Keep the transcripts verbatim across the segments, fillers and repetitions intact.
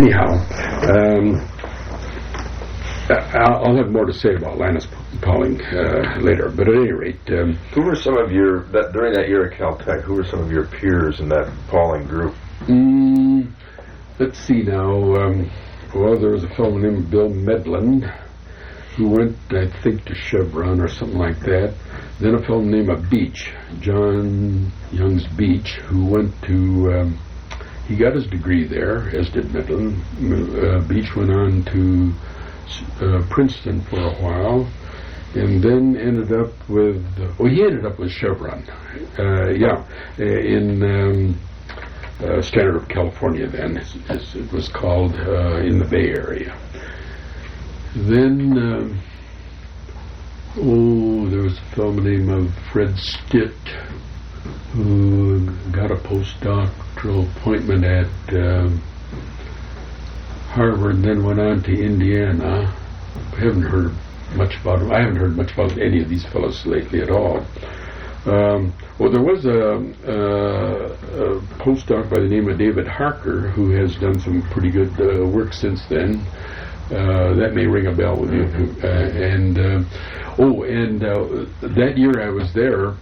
anyhow, um, I'll, I'll have more to say about Linus Pauling uh, later. But at any rate, um, who were some of your that during that year at Caltech? Who were some of your peers in that Pauling group? Mm, let's see now. Um, well, there was a fellow named Bill Medlin who went, I think, to Chevron or something like that. Then a fellow named Beach, John Young's Beach, who went to, um, he got his degree there, as did Medlin. Uh, Beach went on to uh, Princeton for a while, and then ended up with, well, he ended up with Chevron. Uh, yeah, in um, uh, Standard of California then, as, as it was called, uh, in the Bay Area. Then, um, oh, there was a fellow named Fred Stitt who got a postdoctoral appointment at um, Harvard and then went on to Indiana. I haven't heard much about him. I haven't heard much about any of these fellows lately at all. Um, well, there was a, a, a postdoc by the name of David Harker who has done some pretty good uh, work since then. Uh, that may ring a bell with you. Uh, and uh, oh, and uh, that year I was there.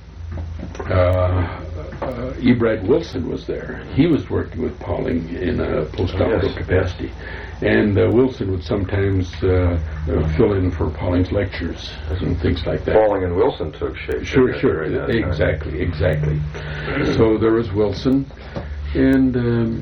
Uh, uh, E. Brad Wilson was there. He was working with Pauling in a postdoctoral yes. capacity, and uh, Wilson would sometimes uh, uh, fill in for Pauling's lectures and things like that. Pauling and Wilson took shape. Sure, sure, exactly, exactly. So there was Wilson, and um,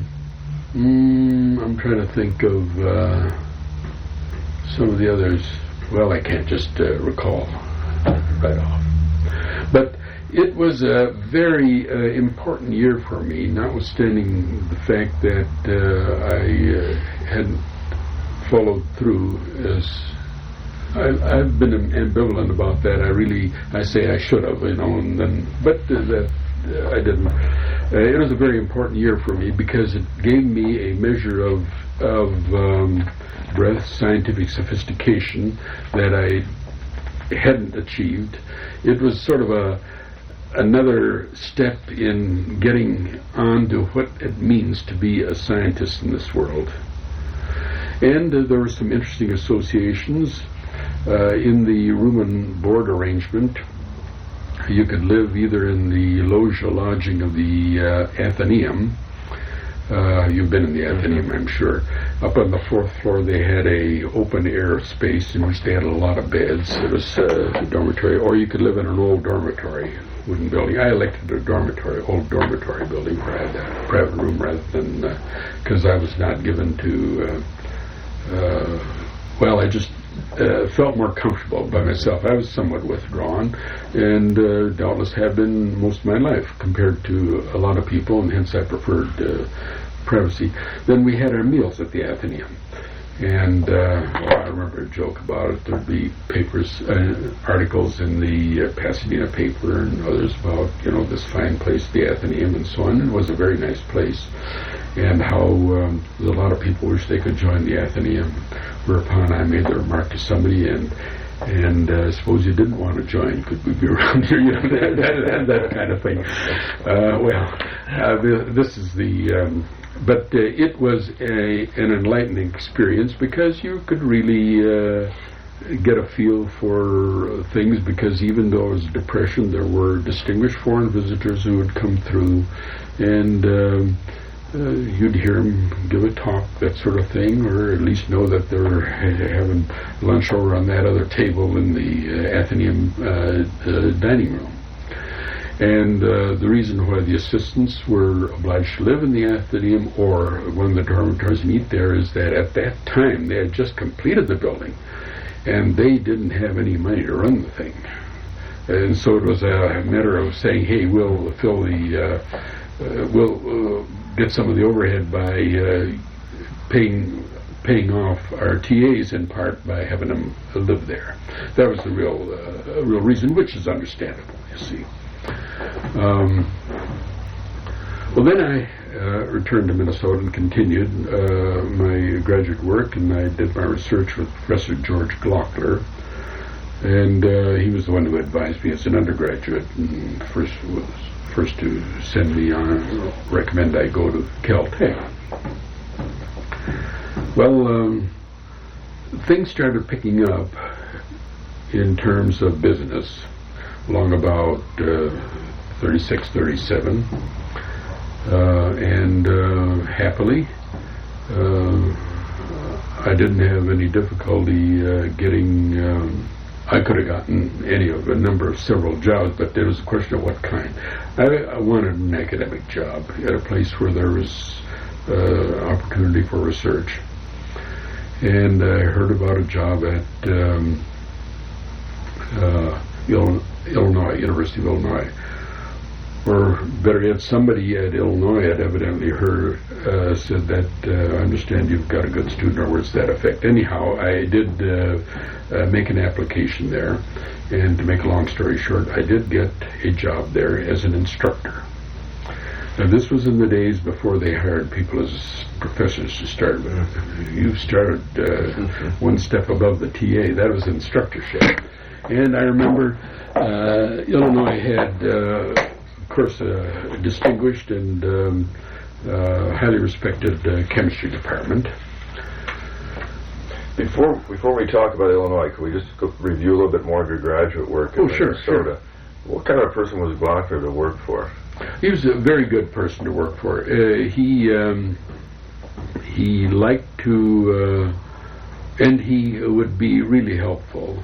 mm, I'm trying to think of. Uh, Some of the others, well, I can't just uh, recall right off. But it was a very uh, important year for me, notwithstanding the fact that uh, I uh, hadn't followed through as... I, I've been ambivalent about that. I really, I say I should have, you know, and then, but uh, that uh, I didn't. Uh, it was a very important year for me because it gave me a measure of of um, breadth, scientific sophistication that I hadn't achieved. It was sort of a another step in getting on to what it means to be a scientist in this world. And uh, there were some interesting associations. Uh, in the room and board arrangement, you could live either in the loggia lodging of the uh, Athenaeum. Uh, you've been in the Athenaeum, I'm sure. Up on the fourth floor, they had a open air space in which they had a lot of beds. It was uh, a dormitory, or you could live in an old dormitory, wooden building. I elected a dormitory, old dormitory building where I had a private room rather than because uh, I was not given to. Uh, uh, well, I just. Uh, felt more comfortable by myself. I was somewhat withdrawn, and uh, doubtless have been most of my life compared to a lot of people, and hence I preferred uh, privacy. Then we had our meals at the Athenaeum, and uh, well, I remember a joke about it. There'd be papers, uh, articles in the uh, Pasadena paper and others about, you know, this fine place, the Athenaeum, and so on. It was a very nice place, and how um, a lot of people wish they could join the Athenaeum. Whereupon I made the remark to somebody, and and uh, suppose you didn't want to join, could we be around here? You know, that, that, that kind of thing. Uh, well, uh, this is the. Um, but uh, it was a an enlightening experience because you could really uh, get a feel for things. Because even though it was depression, there were distinguished foreign visitors who would come through, and. Um, Uh, you'd hear them give a talk, that sort of thing, or at least know that they're ha- having lunch over on that other table in the uh, Athenaeum uh, uh, dining room. And uh, the reason why the assistants were obliged to live in the Athenaeum or one of the dormitories and eat there is that at that time they had just completed the building, and they didn't have any money to run the thing. And so it was a matter of saying, hey, we'll fill the... Uh, uh, we'll... Uh, get some of the overhead by uh, paying paying off our T As in part by having them live there. That was the real uh, real reason, which is understandable, you see. Um, well, then I uh, returned to Minnesota and continued uh, my graduate work, and I did my research with Professor George Glockler, and uh, he was the one who advised me as an undergraduate, and first was first to send me on, recommend I go to Caltech. Well, um, things started picking up in terms of business along about uh, thirty-six, thirty-seven, uh, and uh, happily, uh, I didn't have any difficulty uh, getting. Um, I could have gotten any of a number of several jobs, but there was a question of what kind. I, I wanted an academic job at a place where there was uh, opportunity for research. And I heard about a job at um, uh, Illinois, University of Illinois, or better yet, somebody at Illinois had evidently heard, uh, said that, uh, I understand you've got a good student, or words to that effect. Anyhow, I did uh, uh, make an application there, and to make a long story short, I did get a job there as an instructor. Now, this was in the days before they hired people as professors to start with. You started uh, one step above the T A. That was instructorship. And I remember uh, Illinois had, uh, of course, a distinguished and um, uh, highly respected uh, chemistry department. Before before we talk about Illinois, could we just go review a little bit more of your graduate work in oh, sure, Minnesota? Sure. What kind of person was Glocker to work for? He was a very good person to work for. Uh, he um, he liked to, uh, and he would be really helpful.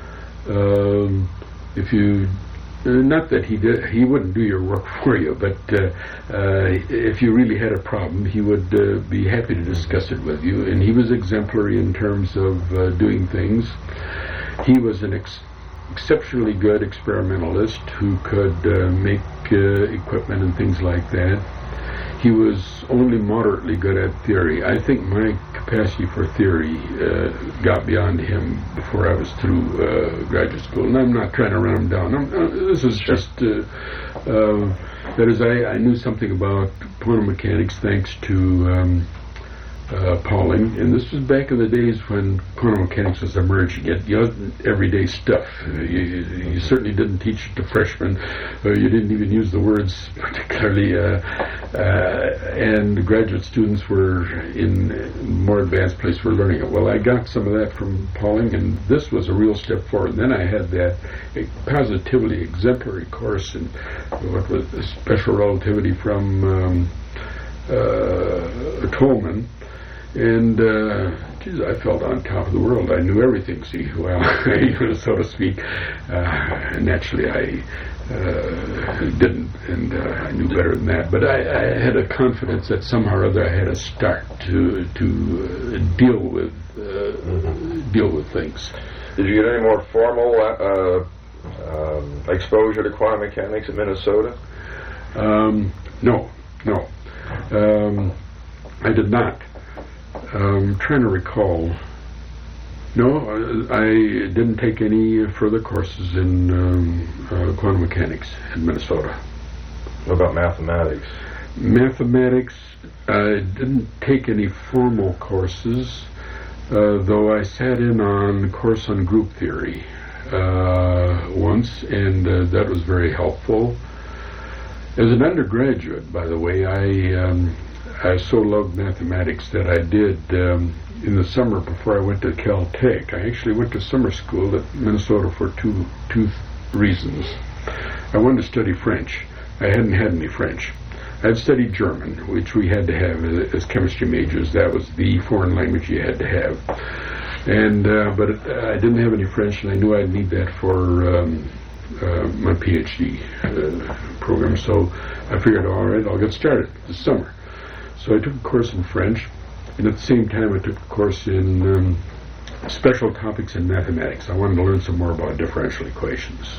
Um, if you, uh, not that he did, he wouldn't do your work for you, but uh, uh, if you really had a problem, he would uh, be happy to discuss it with you. And he was exemplary in terms of uh, doing things. He was an ex- exceptionally good experimentalist who could uh, make uh, equipment and things like that. He was only moderately good at theory. I think my capacity for theory uh, got beyond him before I was through uh, graduate school. And I'm not trying to run him down. I'm, uh, this is just, uh, uh, that is, I, I knew something about quantum mechanics thanks to um, Uh, Pauling, and this was back in the days when quantum mechanics was emerging. It, you know, everyday stuff. Uh, you, you certainly didn't teach it to freshmen. Uh, you didn't even use the words particularly, uh, uh, and graduate students were in more advanced place for learning it. Well, I got some of that from Pauling, and this was a real step forward. And then I had that positively exemplary course in what was special relativity from um, uh, Tolman. And, uh, geez, I felt on top of the world. I knew everything, see, well, so to speak. Uh, naturally, I uh, didn't, and uh, I knew better than that. But I, I had a confidence that somehow or other I had a start to to uh, deal with uh, mm-hmm. deal with things. Did you get any more formal uh, um, exposure to quantum mechanics in Minnesota? Um, no, no, um, I did not. I'm trying to recall. No, I didn't take any further courses in um, uh, quantum mechanics in Minnesota. What about mathematics? Mathematics, I didn't take any formal courses, uh, though I sat in on a course on group theory uh, once, and uh, that was very helpful. As an undergraduate, by the way, I... Um, I so loved mathematics that I did, um, in the summer before I went to Caltech, I actually went to summer school at Minnesota for two, two reasons. I wanted to study French. I hadn't had any French. I had studied German, which we had to have as, as chemistry majors. That was the foreign language you had to have. And, uh, but it, I didn't have any French, and I knew I'd need that for um, uh, my PhD uh, program. So I figured, all right, I'll get started this summer. So I took a course in French, and at the same time I took a course in um, special topics in mathematics. I wanted to learn some more about differential equations.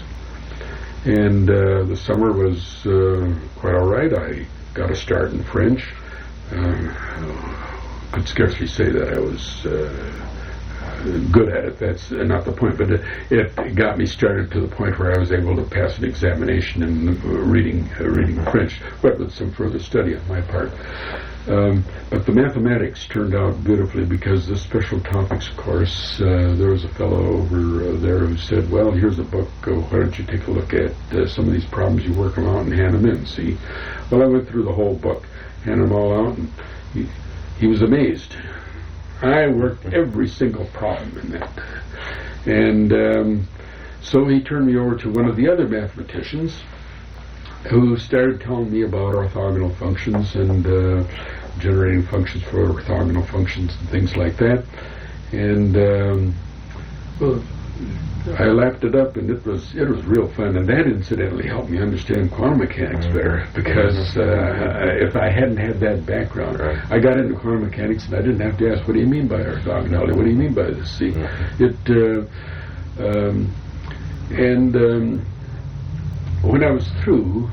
And uh, the summer was uh, quite all right. I got a start in French. Uh, could scarcely say that I was uh, good at it. That's uh, not the point, but it, it got me started to the point where I was able to pass an examination in uh, reading uh, reading French, but with some further study on my part. Um, but the mathematics turned out beautifully because this special topics course, uh, there was a fellow over uh, there who said, well, here's a book, uh, why don't you take a look at uh, some of these problems, you work them out and hand them in, see? Well, I went through the whole book, handed them all out, and he, he was amazed. I worked every single problem in that. And um, so he turned me over to one of the other mathematicians who started telling me about orthogonal functions and uh, generating functions for orthogonal functions and things like that. And um, well, I lapped it up, and it was it was real fun. And that incidentally helped me understand quantum mechanics better, because uh, if I hadn't had that background, right. I got into quantum mechanics and I didn't have to ask, what do you mean by orthogonality? What do you mean by this? See, it uh, um, and um, when I was through,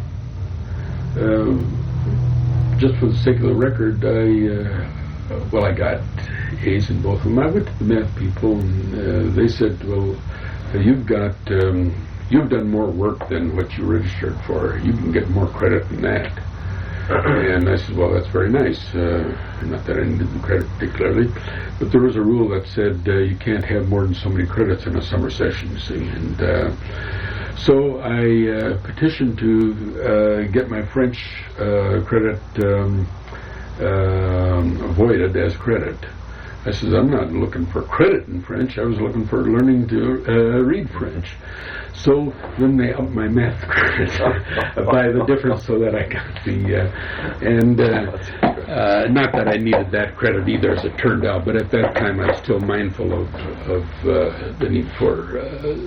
uh, just for the sake of the record, I uh, well, I got A's in both of them. I went to the math people, and uh, they said, well, you've got, um, you've done more work than what you registered for. You can get more credit than that. And I said, well, that's very nice. Uh, not that I needed the credit particularly, but there was a rule that said uh, you can't have more than so many credits in a summer session, you see. And uh, so I uh, petitioned to uh, get my French uh, credit um, um, avoided as credit. I said, I'm not looking for credit in French. I was looking for learning to uh, read French. So then they upped my math credit by the difference, so that I got the, uh, and uh, uh, not that I needed that credit either, as it turned out, but at that time I was still mindful of, of uh, the need for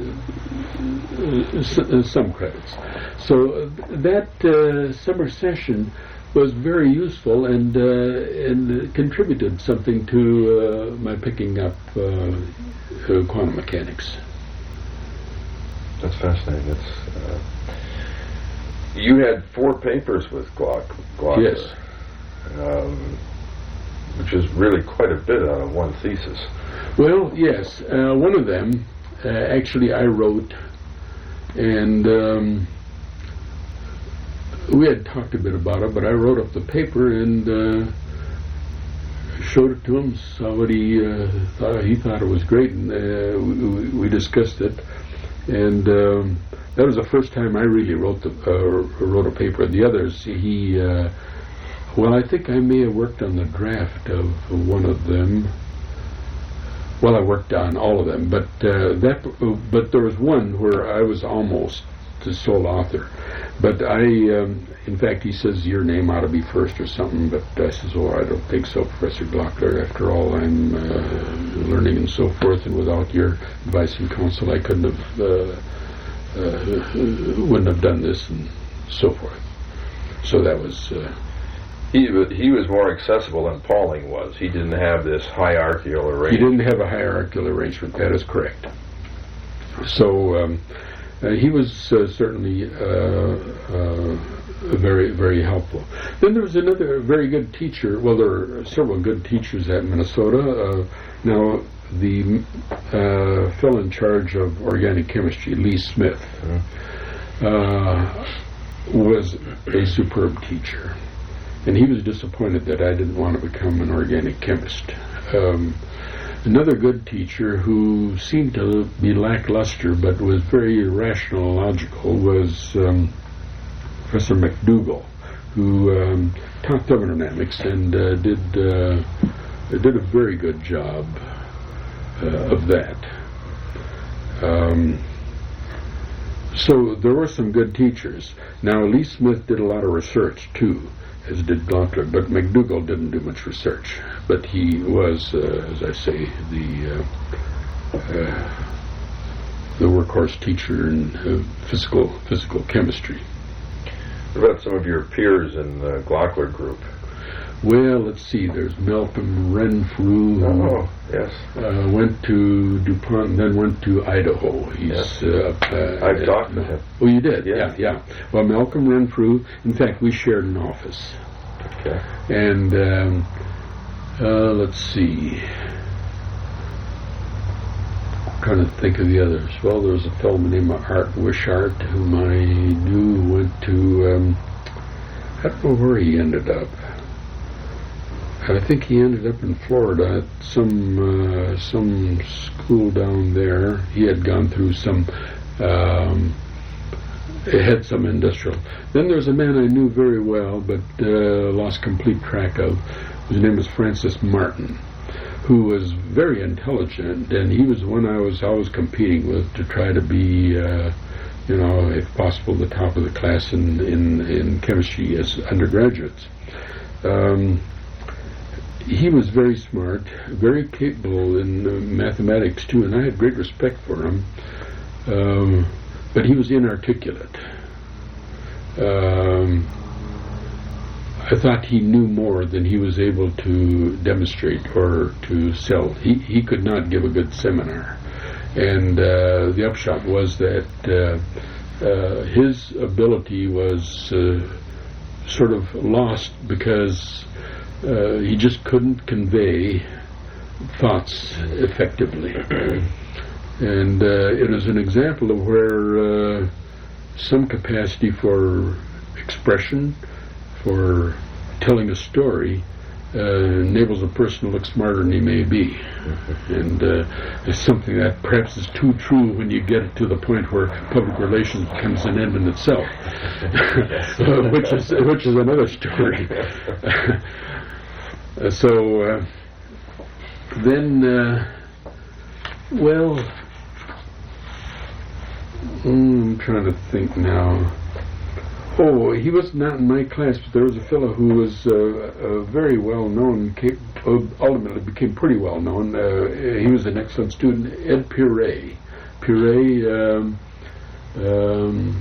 uh, s- some credits. So that uh, summer session was very useful, and uh, and contributed something to uh, my picking up uh, uh, quantum mechanics. That's fascinating. That's, uh, you had four papers with Glock, Glockler, Yes. um, which is really quite a bit out of one thesis. Well, yes. Uh, one of them, uh, actually, I wrote, and um, we had talked a bit about it, but I wrote up the paper and uh, showed it to him, saw what he uh, thought. He thought it was great, and uh, we, we discussed it. And um, that was the first time I really wrote the uh, wrote a paper. The others, he, uh, well, I think I may have worked on the draft of one of them. Well, I worked on all of them, but uh, that, uh, but there was one where I was almost the sole author. But I, um, in fact, he says your name ought to be first or something, but I says, oh, I don't think so, Professor Glockler. After all, I'm uh, learning and so forth, and without your advice and counsel, I couldn't have, uh, uh, wouldn't have done this, and so forth. So that was... Uh, He, he was more accessible than Pauling was. He didn't have this hierarchical arrangement. He didn't have a hierarchical arrangement, that is correct. So... Um, Uh, he was uh, certainly uh, uh, very, very helpful. Then there was another very good teacher. Well, there are several good teachers at Minnesota. Uh, now, the uh, fellow in charge of organic chemistry, Lee Smith, uh, was a superb teacher. And he was disappointed that I didn't want to become an organic chemist. Um, Another good teacher who seemed to be lackluster but was very rational and logical was um, Professor McDougall, who um, taught thermodynamics and uh, did uh, did a very good job uh, of that. Um, so there were some good teachers. Now, Lee Smith did a lot of research too, as did Glockler, but McDougall didn't do much research. But he was, uh, as I say, the uh, uh, the workhorse teacher in uh, physical physical chemistry. What about some of your peers in the Glockler group? Well, let's see. There's Malcolm Renfrew. Oh, yes. Uh, went to DuPont, and then went to Idaho. He's Yes. uh, uh, I've talked to him. Oh, you did? Yeah. yeah, yeah. Well, Malcolm Renfrew. In fact, we shared an office. Okay. And um, uh, let's see. I'm trying to think of the others. Well, there was a fellow named Art Wishart whom I knew went to. Um, I don't know where he ended up. I think he ended up in Florida at some uh, some school down there. He had gone through some. Um, It had some industrial. Then there's a man I knew very well, but uh, lost complete track of, whose name was Francis Martin, who was very intelligent, and he was the one I was always competing with to try to be, uh, you know, if possible, the top of the class in in, in chemistry as undergraduates. Um, he was very smart, very capable in uh, mathematics too, and I had great respect for him. Um, but he was inarticulate. Um, I thought he knew more than he was able to demonstrate or to sell. He he could not give a good seminar, and uh, the upshot was that uh, uh, his ability was uh, sort of lost because uh, he just couldn't convey thoughts effectively. And uh, it is an example of where uh, some capacity for expression, for telling a story, uh, enables a person to look smarter than he may be. And uh, it's something that perhaps is too true when you get to the point where public relations becomes an end in itself, uh, which is which is another story. uh, so uh, then, uh, well, mm, I'm trying to think now. Oh, he was not in my class, but there was a fellow who was uh, uh, very well known, came, uh, ultimately became pretty well known. Uh, he was an excellent student, Ed Piret. Piret um, um,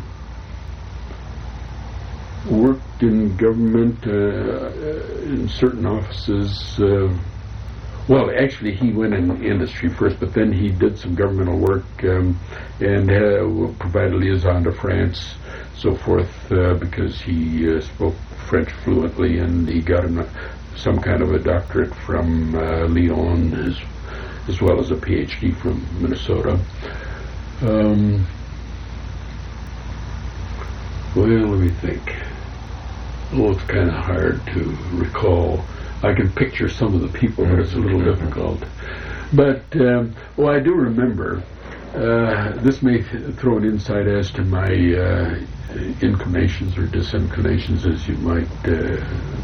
worked in government uh, in certain offices. Uh, well, actually, he went in industry first, but then he did some governmental work um, and uh, provided liaison to France, so forth, uh, because he uh, spoke French fluently, and he got him some kind of a doctorate from uh, Lyon, as, as well as a P H D from Minnesota. Um, well, let me think. Oh, it's kind of hard to recall. I can picture some of the people, but it's a little difficult. But, um, well, I do remember, uh, this may th- throw an insight as to my uh, inclinations or disinclinations, as you might uh,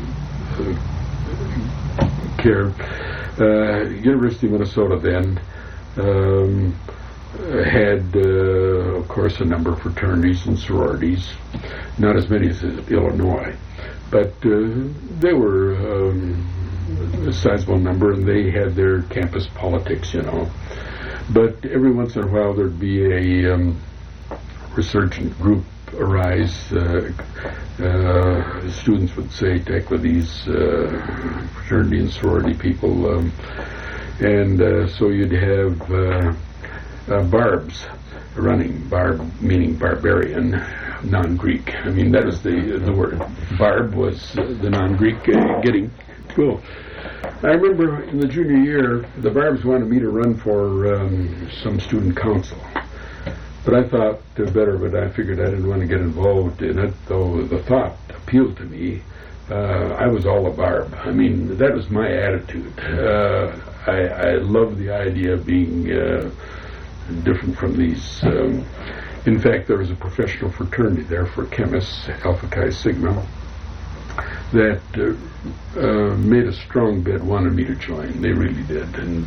uh, care. Uh, University of Minnesota then um, had, uh, of course, a number of fraternities and sororities, not as many as Illinois, but uh, they were um, a sizable number, and they had their campus politics, you know. But every once in a while there'd be a um, resurgent group arise. Uh, uh, students would say, take with these uh, fraternity and sorority people, um, and uh, so you'd have uh, uh, barbs running, barb meaning barbarian, non-Greek. I mean, that was the the word. Barb was uh, the non-Greek uh, getting cool. I remember in the junior year, the barbs wanted me to run for um, some student council. But I thought uh, better of it. I figured I didn't want to get involved in it, though the thought appealed to me. Uh, I was all a barb. I mean, that was my attitude. Uh, I, I loved the idea of being uh, different from these. Um, in fact, there was a professional fraternity there for chemists, Alpha Chi Sigma, that uh, uh, made a strong bid, wanted me to join. They really did, and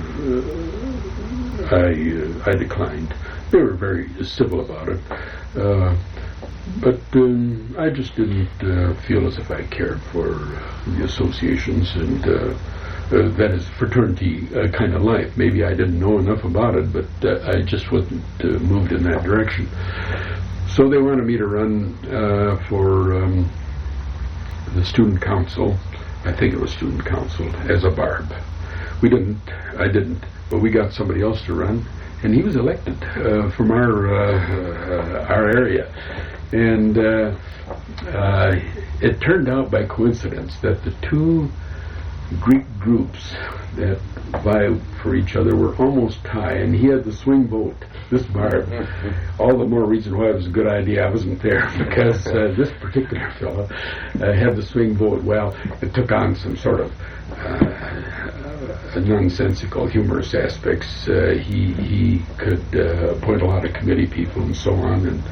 uh, I uh, I declined. They were very civil about it, uh, but um, I just didn't uh, feel as if I cared for uh, the associations and uh, uh, that is fraternity uh, kind of life. Maybe I didn't know enough about it, but uh, I just wasn't uh, moved in that direction. So they wanted me to run uh, for um, the student council. I think it was student council as a barb. We didn't. I didn't. But we got somebody else to run. And he was elected uh, from our uh, uh, our area, and uh, uh, it turned out by coincidence that the two Greek groups that vied for each other were almost tied, and he had the swing vote. This barb, all the more reason why it was a good idea I wasn't there, because uh, this particular fellow uh, had the swing vote. Well, it took on some sort of Uh, nonsensical, humorous aspects. Uh, he he could uh, appoint a lot of committee people and so on, and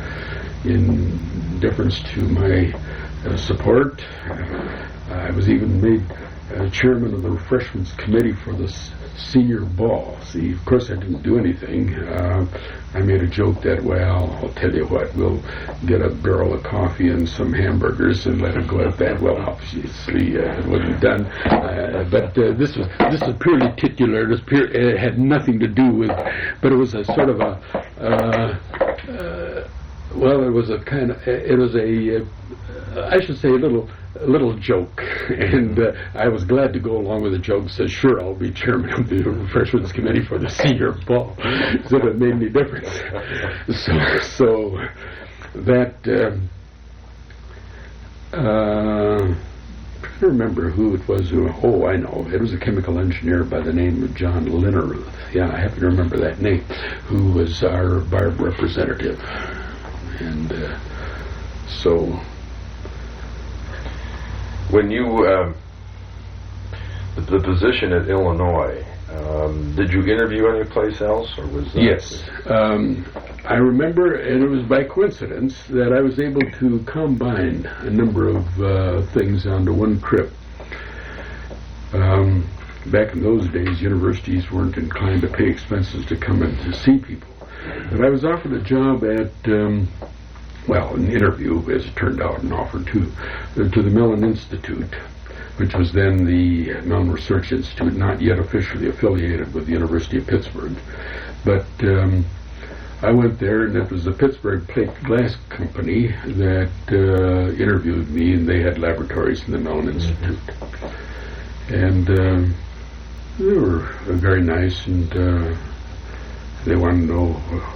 in deference to my uh, support, uh, I was even made uh, chairman of the refreshments committee for the s- senior ball. See, of course I didn't do anything. Uh, I made a joke that, well, I'll tell you what, we'll get a barrel of coffee and some hamburgers and let it go at that. Well, obviously uh, it wasn't done. Uh, but uh, this was this was purely titular. It, was pure, it had nothing to do with, but it was a sort of a, uh, uh, well, it was a kind of, it was a, uh, I should say a little, a little joke, and uh, I was glad to go along with the joke. Says, sure, I'll be chairman of the refreshments committee for the senior ball. So it made any difference. So, so that um, uh, I'm trying to remember who it was. Who, oh, I know. It was a chemical engineer by the name of John Linneruth. Yeah, I happen to remember that name. Who was our B A R B representative, and uh, so. When you, um, the, the position at Illinois, um, did you interview anyplace else, or was that? Yes. Um, I remember, and it was by coincidence, that I was able to combine a number of uh, things onto one trip. Um, back in those days, universities weren't inclined to pay expenses to come in to see people. But I was offered a job at... Um, well, an interview, as it turned out, an offer to, uh, to the Mellon Institute, which was then the Mellon Research Institute, not yet officially affiliated with the University of Pittsburgh. But um, I went there, and it was the Pittsburgh Plate Glass Company that uh, interviewed me, and they had laboratories in the Mellon Institute. And um, they were uh, very nice, and uh, they wanted to know... Uh,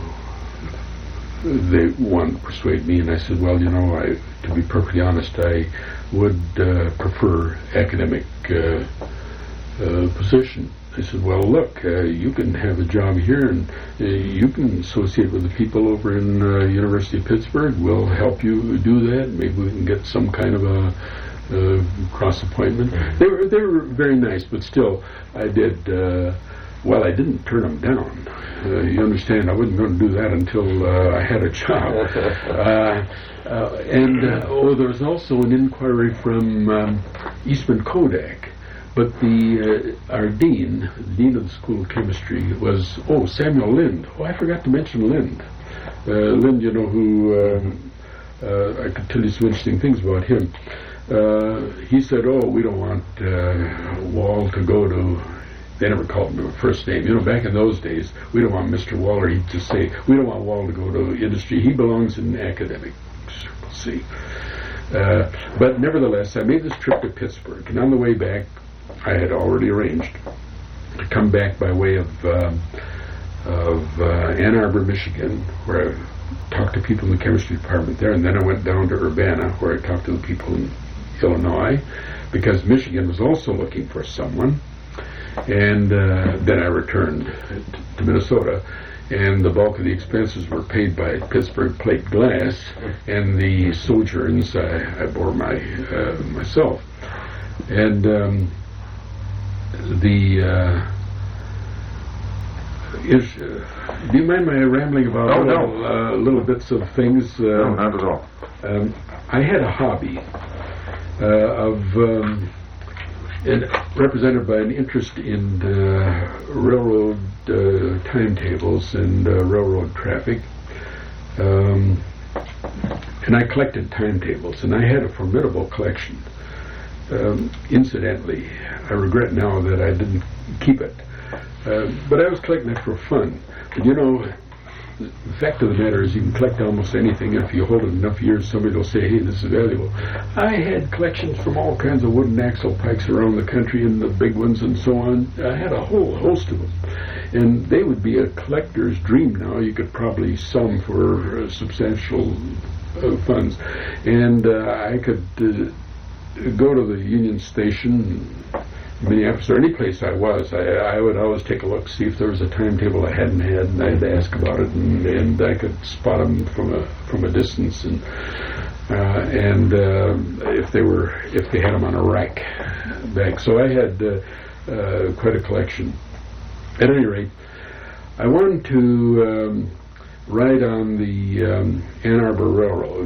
They wanted to persuade me, and I said, well, you know, I, to be perfectly honest, I would uh, prefer academic uh, uh, position. I said, well, look, uh, you can have a job here, and uh, you can associate with the people over in uh, University of Pittsburgh. We'll help you do that. Maybe we can get some kind of a uh, cross appointment. Mm-hmm. They were they were very nice, but still, I did. Uh, Well, I didn't turn them down. Uh, you understand, I wasn't going to do that until uh, I had a job. uh, uh, and, uh, oh, there was also an inquiry from um, Eastman Kodak. But the uh, our dean, the dean of the School of Chemistry, was, oh, Samuel Lind. Oh, I forgot to mention Lind. Uh, Lind, you know, who, um, uh, I could tell you some interesting things about him. Uh, he said, oh, we don't want uh, Wall to go to... They never called him by first name. You know, back in those days, we don't want Mister Waller. He'd just say, we don't want Waller to go to industry. He belongs in academic circles, see. Uh, but nevertheless, I made this trip to Pittsburgh. And on the way back, I had already arranged to come back by way of, um, of uh, Ann Arbor, Michigan, where I talked to people in the chemistry department there. And then I went down to Urbana, where I talked to the people in Illinois, because Michigan was also looking for someone. And uh, then I returned to Minnesota, and the bulk of the expenses were paid by Pittsburgh Plate Glass, and the sojourns I, I bore my uh, myself. And um, the uh, is, uh, do you mind my rambling about oh, little, no. uh, little bits of things? Uh, no, not at all. Um, I had a hobby uh, of. Um, And represented by an interest in uh, railroad uh, timetables and uh, railroad traffic. Um, and I collected timetables, and I had a formidable collection. Um, incidentally, I regret now that I didn't keep it. Uh, but I was collecting it for fun. But you know, the fact of the matter is you can collect almost anything, and if you hold it enough years, somebody will say, hey, this is valuable. I had collections from all kinds of wooden axle pikes around the country, and the big ones and so on. I had a whole host of them. And they would be a collector's dream now. You could probably sell them for uh, substantial uh, funds. And uh, I could uh, go to the Union Station, Minneapolis, or any place I was, I, I would always take a look, see if there was a timetable I hadn't had, and I'd ask about it, and, and I could spot them from a from a distance, and uh, and uh, if they were if they had them on a rack back. So I had uh, uh, quite a collection. At any rate, I wanted to um, ride on the um, Ann Arbor Railroad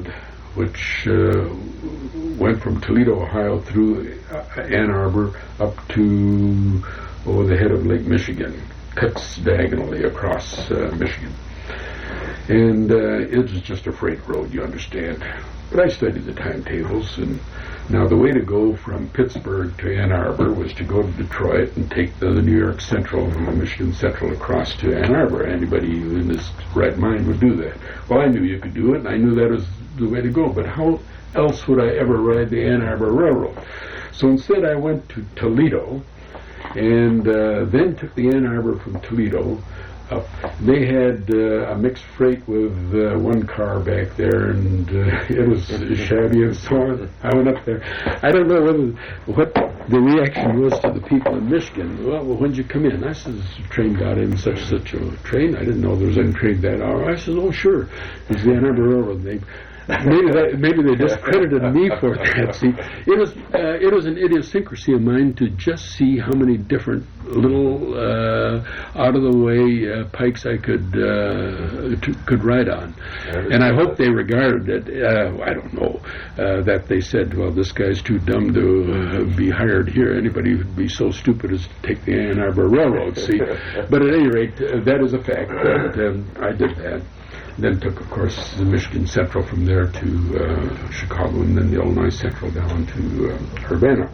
which uh, went from Toledo, Ohio, through uh, Ann Arbor up to oh, the head of Lake Michigan, cuts diagonally across uh, Michigan. And uh, it was just a freight road, you understand. But I studied the timetables, and now the way to go from Pittsburgh to Ann Arbor was to go to Detroit and take the, the New York Central from the Michigan Central across to Ann Arbor. Anybody in his right mind would do that. Well, I knew you could do it, and I knew that was the way to go, but how else would I ever ride the Ann Arbor Railroad? So instead I went to Toledo, and uh, then took the Ann Arbor from Toledo up. They had uh, a mixed freight with uh, one car back there, and uh, it was shabby and so on. I went up there. I don't know whether what the reaction was to the people in Michigan. Well, well when did you come in? I said, the train got in such such a train. I didn't know there was any train that hour. I said, oh, sure. It's the Ann Arbor Railroad. They Maybe they, maybe they discredited me for that. See, it was uh, it was an idiosyncrasy of mine to just see how many different little uh, out of the way uh, pikes I could uh, to, could ride on, and I hope they regarded it. Uh, I don't know uh, that they said, "Well, this guy's too dumb to uh, be hired here. Anybody would be so stupid as to take the Ann Arbor Railroad." See, but at any rate, uh, that is a fact that um, I did that. Then took, of course, the Michigan Central from there to uh, Chicago, and then the Illinois Central down to uh, Urbana.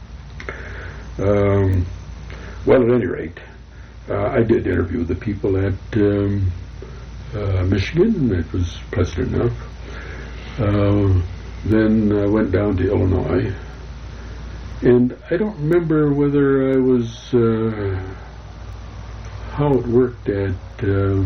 Um, well, at any rate, uh, I did interview the people at um, uh, Michigan. It was pleasant enough. Uh, then I went down to Illinois, and I don't remember whether I was uh, how it worked at Uh,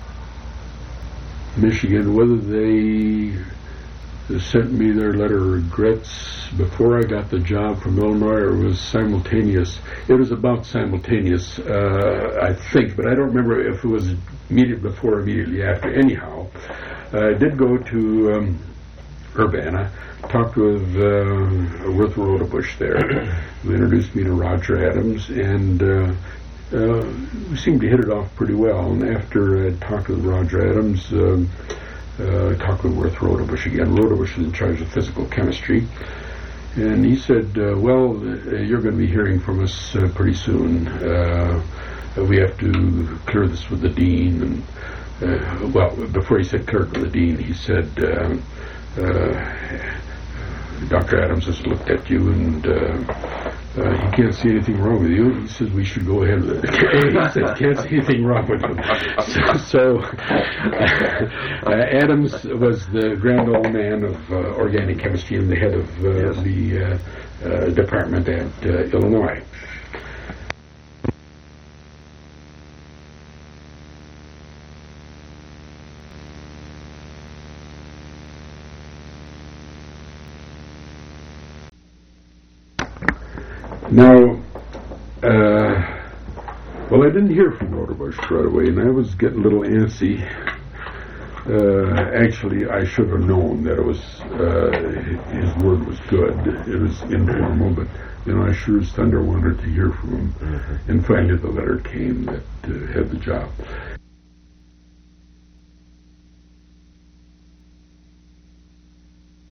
Michigan, whether they sent me their letter of regrets before I got the job from Illinois, or it was simultaneous. It was about simultaneous, uh, I think, but I don't remember if it was immediate before or immediately after. Anyhow, uh, I did go to um, Urbana, talked with uh, Worth Rodebush there, who introduced me to Roger Adams, and uh, Uh, we seemed to hit it off pretty well. And after I talked with Roger Adams, um, uh, I talked with Worth Rodebush again. Rodebush was in charge of physical chemistry. And he said, uh, well, uh, you're going to be hearing from us uh, pretty soon. Uh, we have to clear this with the dean. And uh, well, before he said clear it with the dean, he said, uh, uh, Doctor Adams has looked at you, and uh, uh, he can't see anything wrong with you. He says we should go ahead with it. He said he can't see anything wrong with you. So, so uh, Adams was the grand old man of uh, organic chemistry and the head of uh, yes. the uh, uh, department at uh, Illinois. Now, uh, well, I didn't hear from Rodebush right away, and I was getting a little antsy. Uh, actually, I should have known that it was uh, his word was good. It was informal, but you know, I sure as thunder wanted to hear from him. Mm-hmm. And finally, the letter came that uh, had the job.